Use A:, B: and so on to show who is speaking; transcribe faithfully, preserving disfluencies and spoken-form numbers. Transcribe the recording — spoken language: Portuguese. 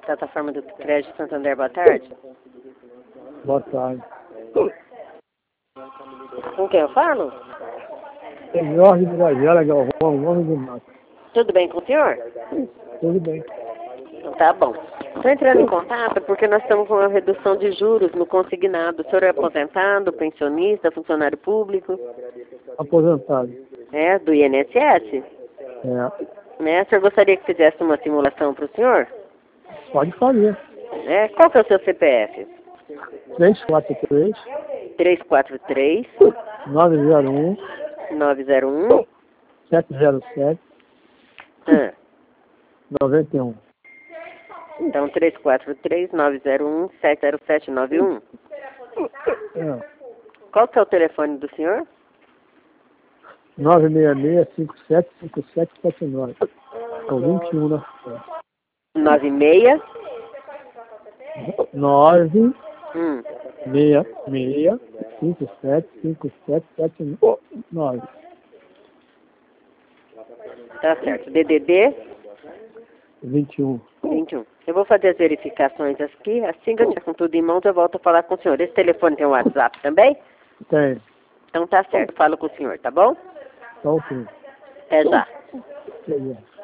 A: Plataforma do Crédito Santander, boa tarde.
B: Boa tarde.
A: Com quem eu falo?
B: É Jorge de Gagela, Galvão, Gomes de Mato.
A: Tudo bem com o senhor?
B: Tudo bem.
A: Então tá bom. Estou entrando em contato porque nós estamos com uma redução de juros no consignado. O senhor é aposentado, pensionista, funcionário público?
B: Aposentado.
A: É, do I N S S?
B: É.
A: Né? O senhor gostaria que fizesse uma simulação para o senhor?
B: Pode fazer.
A: É, qual que é o seu C P F?
B: três quatro três,
A: três quatro três,
B: nove zero um,
A: nove zero um,
B: sete zero sete,
A: ah,
B: nove um.
A: então três quatro três, nove zero um, sete zero sete nove um.
B: É.
A: Qual que é o telefone do senhor?
B: nove seis seis, cinco sete cinco sete sete nove. É o vinte e um na frente.
A: nove seis.
B: nove
A: Hum.
B: seis seis, cinco sete cinco sete sete nove.
A: Tá certo. D D D
B: vinte e um.
A: vinte e um. Eu vou fazer as verificações aqui. Assim que eu tiver com tudo em mãos, eu volto a falar com o senhor. Esse telefone tem um WhatsApp também?
B: Tem.
A: Então tá certo. Falo com o senhor, tá bom?
B: Tá ok.
A: Até já.
B: Beleza.